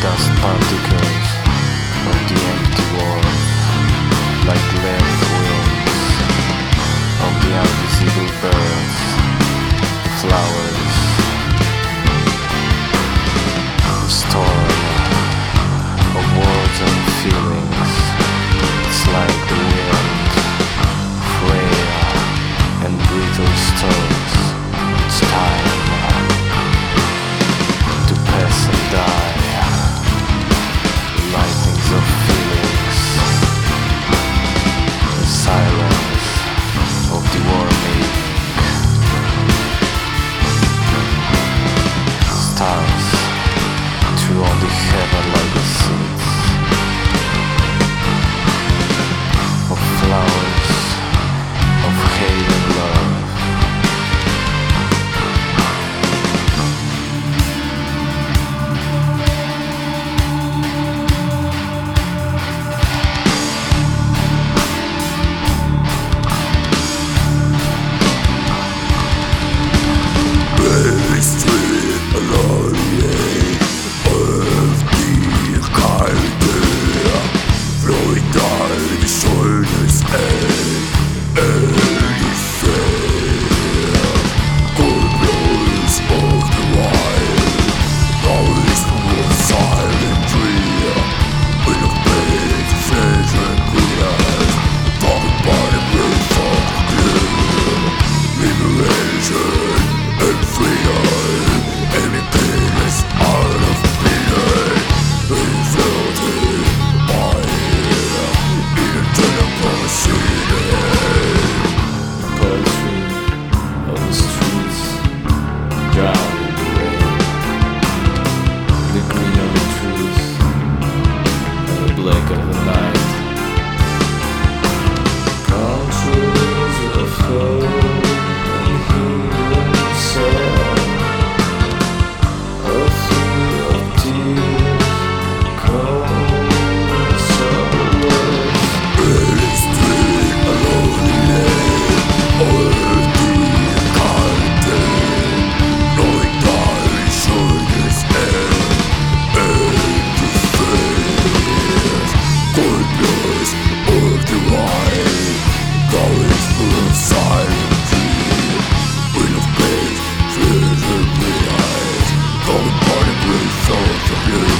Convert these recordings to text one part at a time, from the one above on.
dust particles of the empty world, like left wings of the invisible birds, flowers, storm of words and feelings. It's like the wind, frail and brittle stones. It's time to pass and die. Lightnings of feelings, the silence of the warming. Stars through all the heaven like the seeds of flowers of hate and love.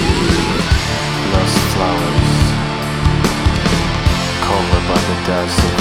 Lost flowers covered by the dust of